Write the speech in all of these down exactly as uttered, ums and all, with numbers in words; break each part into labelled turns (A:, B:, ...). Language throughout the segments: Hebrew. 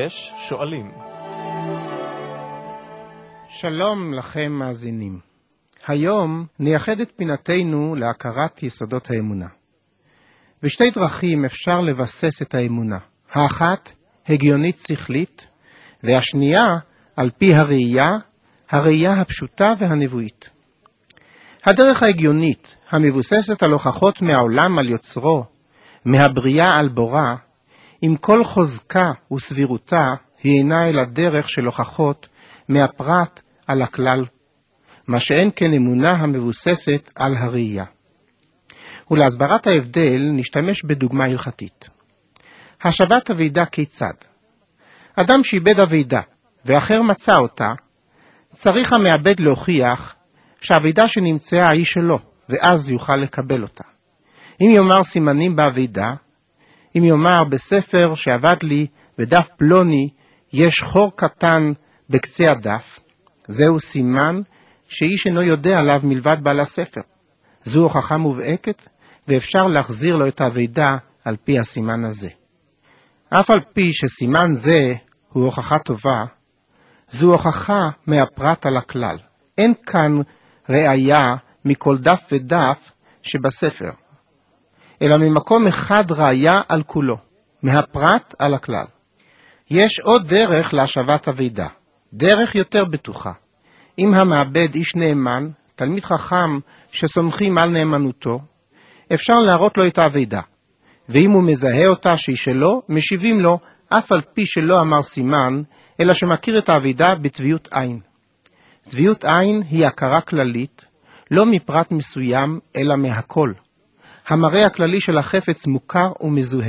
A: יש שואלים.
B: שלום לכם מאזינים. היום נייחד את פינתנו להכרת יסודות האמונה. בשתי דרכים אפשר לבסס את האמונה. האחת, הגיונית שכלית, והשנייה, על פי הראייה, הראייה הפשוטה והנבואית. הדרך ההגיונית, המבוססת על הוכחות מהעולם על יוצרו, מהבריאה על בורא, עם כל חוזקה וסבירותה, היא אינה אלא דרך של הוכחות מהפרט על הכלל, מה שאין כן אמונה המבוססת על הראייה. ולהסברת ההבדל נשתמש בדוגמה הלכתית. השבת אבידה כיצד? אדם שאיבד אבידה ואחר מצא אותה, צריך המעבד להוכיח שהאבידה שנמצאה היא שלו, ואז יוכל לקבל אותה. אם יאמר סימנים באבידה, אם יאמר בספר שעבד לי בדף פלוני יש חור קטן בקצה הדף, זהו סימן שאיש אינו יודע עליו מלבד בעל הספר. זו הוכחה מובהקת, ואפשר להחזיר לו את האבידה על פי הסימן הזה. אף על פי שסימן זה הוא הוכחה טובה, זו הוכחה מהפרט על הכלל. אין כאן ראיה מכל דף ודף שבספר, אלא ממקום אחד ראיה על כולו, מהפרט על הכלל. יש עוד דרך להשבת אבידה, דרך יותר בטוחה. אם המעבד איש נאמן, תלמיד חכם שסומכים על נאמנותו, אפשר להראות לו את האבידה, ואם הוא מזהה אותה שהיא שלו, משיבים לו אף על פי שלא אמר סימן, אלא שמכיר את האבידה בטביות עין. טביות עין היא הכרה כללית, לא מפרט מסוים, אלא מהכל. המראה הכללי של החפץ מוכר ומזוהה.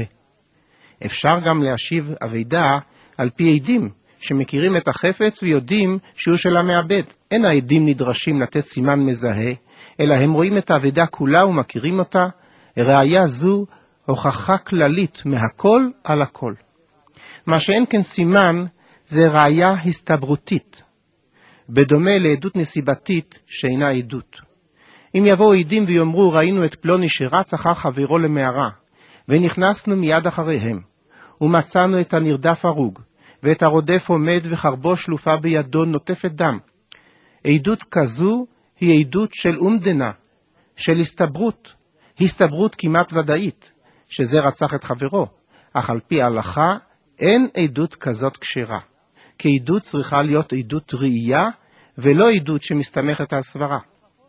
B: אפשר גם להשיב אבידה על פי עדים, שמכירים את החפץ ויודעים שהוא של המעבד. אין העדים נדרשים לתת סימן מזהה, אלא הם רואים את האבידה כולה ומכירים אותה. ראיה זו הוכחה כללית מהכל על הכל. מה שאין כן סימן זה ראיה הסתברותית, בדומה לעדות נסיבתית שאינה עדות. אם יבואו עדים ויאמרו ראינו את פלוני שרץ אחר חברו למערה, ונכנסנו מיד אחריהם, ומצאנו את הנרדף הרוג, ואת הרודף עומד וחרבו שלופה בידו נוטפת דם. עדות כזו היא עדות של אומדנה, של הסתברות, הסתברות כמעט ודאית, שזה רצח את חברו, אך על פי ההלכה אין עדות כזאת כשרה, כי עדות צריכה להיות עדות ראייה, ולא עדות שמסתמכת על סברה.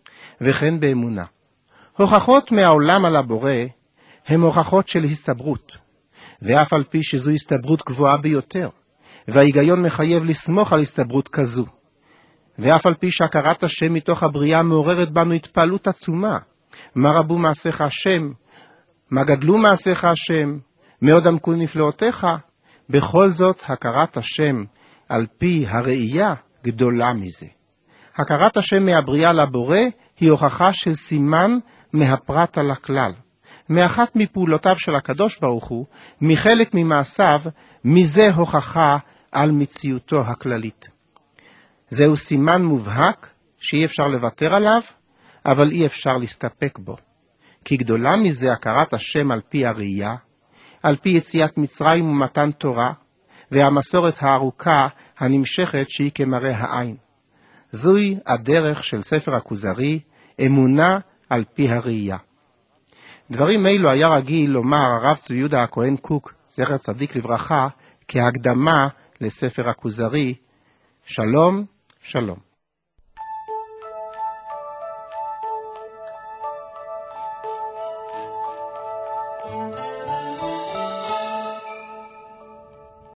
B: וכן באמונה. הוכחות מהעולם על הבורא הם הוכחות של הסתברות, ואף על פי שזו הסתברות גבוהה ביותר, וההיגיון מחייב לסמוך על הסתברות כזו, ואף על פי שהכרת השם מתוך הבריאה מעוררת בנו התפעלות עצומה, מה רבו מעשיך השם, מה גדלו מעשיך השם, מאוד עמקו נפלאותיך, בכל זאת הכרת השם על פי הראייה גדולה מזה. הכרת השם מהבריאה לבורא היא הוכחה של סימן מהפרט על הכלל, מאחת מפעולותיו של הקדוש ברוך הוא, מחלק ממעשיו, מזה הוכחה על מציאותו הכללית. זהו סימן מובהק שאי אפשר לוותר עליו, אבל אי אפשר להסתפק בו. כי גדולה מזה הכרת השם על פי הראייה, על פי יציאת מצרים ומתן תורה, והמסורת הארוכה הנמשכת שהיא כמראה העין. זוהי הדרך של ספר הכוזרי, אמונה על פי הראייה. דברים אלו היה רגיל לומר הרב צבי יהודה הכהן קוק, זכר צדיק לברכה, כהקדמה לספר הכוזרי. שלום, שלום.